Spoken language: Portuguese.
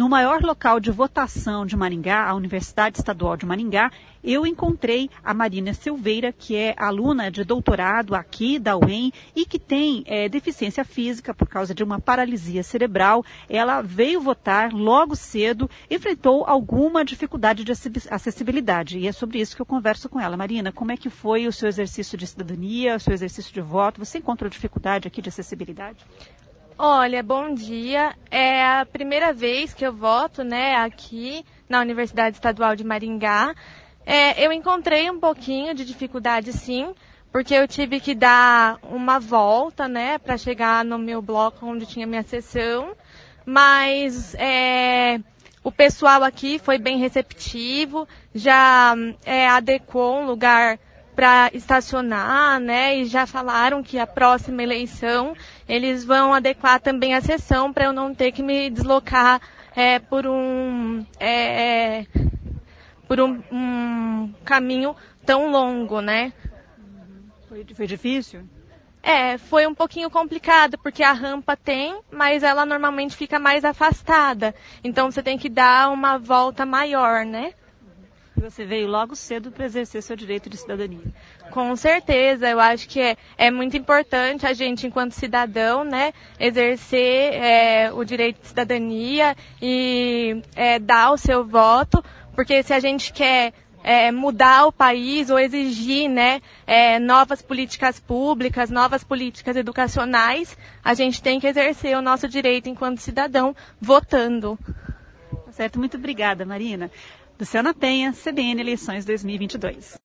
no maior local de votação de Maringá, a Universidade Estadual de Maringá, eu encontrei a Marina Silveira, que é aluna de doutorado aqui da UEM e que tem deficiência física por causa de uma paralisia cerebral. Ela veio votar logo cedo, enfrentou alguma dificuldade de acessibilidade e é sobre isso que eu converso com ela. Marina, como é que foi o seu exercício de cidadania, o seu exercício de voto? Você encontrou dificuldade aqui de acessibilidade? Olha, bom dia. É a primeira vez que eu voto, né, aqui na Universidade Estadual de Maringá. Eu encontrei um pouquinho de dificuldade, sim, porque eu tive que dar uma volta, né, para chegar no meu bloco onde tinha minha sessão, mas o pessoal aqui foi bem receptivo, já adequou um lugar para estacionar, né, e já falaram que a próxima eleição eles vão adequar também a sessão para eu não ter que me deslocar por um caminho tão longo, né? Foi difícil? Foi um pouquinho complicado, porque a rampa tem, mas ela normalmente fica mais afastada. Então você tem que dar uma volta maior, né? E você veio logo cedo para exercer seu direito de cidadania. Com certeza, eu acho que é muito importante a gente, enquanto cidadão, né, exercer o direito de cidadania e dar o seu voto, porque se a gente quer mudar o país ou exigir, né, novas políticas públicas, novas políticas educacionais, a gente tem que exercer o nosso direito enquanto cidadão votando. Tá certo, muito obrigada, Marina. Luciana Penha, CBN Eleições 2022.